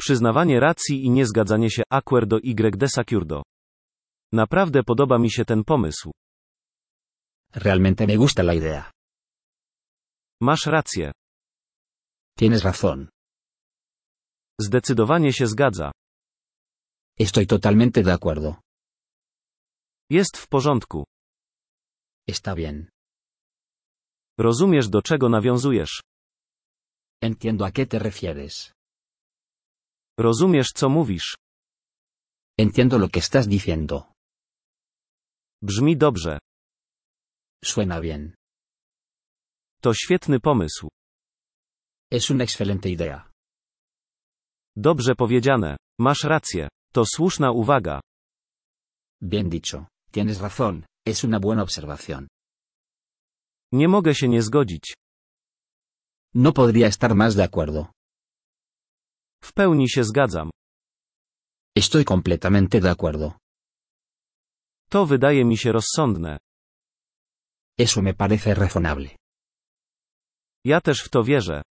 Przyznawanie racji i niezgadzanie się, acuerdo y desacuerdo. Naprawdę podoba mi się ten pomysł. Realmente me gusta la idea. Masz rację. Tienes razón. Zdecydowanie się zgadza. Estoy totalmente de acuerdo. Jest w porządku. Está bien. Rozumiesz, do czego nawiązujesz. Entiendo a qué te refieres. Rozumiesz, co mówisz. Entiendo lo que estás diciendo. Brzmi dobrze. Suena bien. To świetny pomysł. Es una excelente idea. Dobrze powiedziane. Masz rację. To słuszna uwaga. Bien dicho. Tienes razón. Es una buena observación. Nie mogę się nie zgodzić. No podría estar más de acuerdo. W pełni się zgadzam. Estoy completamente de acuerdo. To wydaje mi się rozsądne. Eso me parece razonable. Ja też w to wierzę.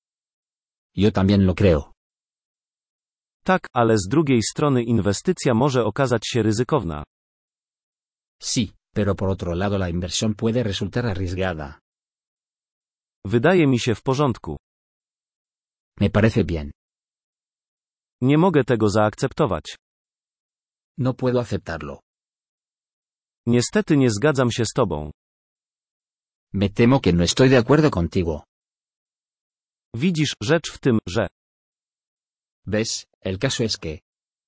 Yo también lo creo. Tak, ale z drugiej strony inwestycja może okazać się ryzykowna. Sí, pero por otro lado la inversión puede resultar arriesgada. Wydaje mi się w porządku. Me parece bien. Nie mogę tego zaakceptować. No puedo aceptarlo. Niestety nie zgadzam się z tobą. Me temo que no estoy de acuerdo contigo. Widzisz, rzecz w tym, że ¿Ves? El caso es que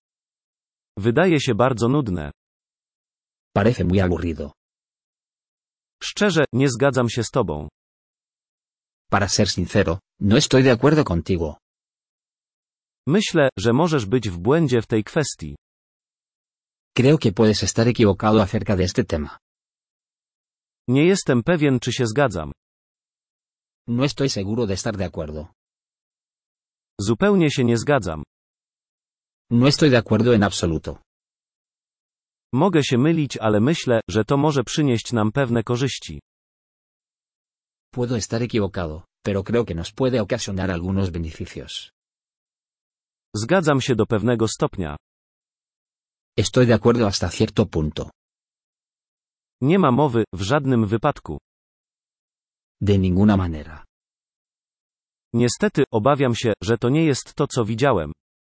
wydaje się bardzo nudne. parece muy aburrido. Szczerze, nie zgadzam się z tobą. Para ser sincero, no estoy de acuerdo contigo. Myślę, że możesz być w błędzie w tej kwestii. Creo que puedes estar equivocado acerca de este tema. Nie jestem pewien, czy się zgadzam. No estoy seguro de estar de acuerdo. Zupełnie się nie zgadzam. No estoy de acuerdo en absoluto. Mogę się mylić, ale myślę, że to może przynieść nam pewne korzyści. Puedo estar equivocado, pero creo que nos puede ocasionar algunos beneficios. Zgadzam się do pewnego stopnia. Estoy de acuerdo hasta cierto punto. Nie ma mowy, w żadnym wypadku. De ninguna manera. Niestety, obawiam się, że to nie jest to, co widziałem.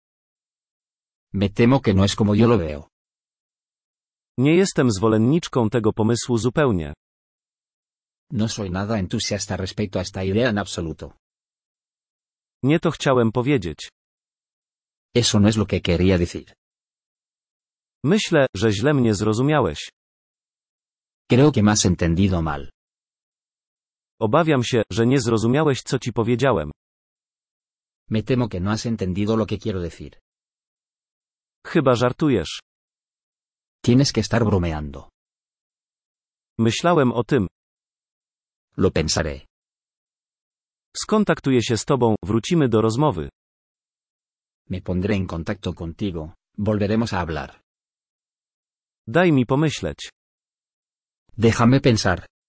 Me temo que no es como yo lo veo. Nie jestem zwolenniczką tego pomysłu zupełnie. No soy nada entusiasta respecto a esta idea en absoluto. Nie to chciałem powiedzieć. Eso no es lo que quería decir. Myślę, że źle mnie zrozumiałeś. Creo que me has entendido mal. Obawiam się, że nie zrozumiałeś, co ci powiedziałem. Me temo que no has entendido lo que quiero decir. Chyba żartujesz. Tienes que estar bromeando. Myślałem o tym. Lo pensaré. Skontaktuję się z tobą, wrócimy do rozmowy. Me pondré en contacto contigo. Volveremos a hablar. Daj mi pomyśleć. Déjame pensar.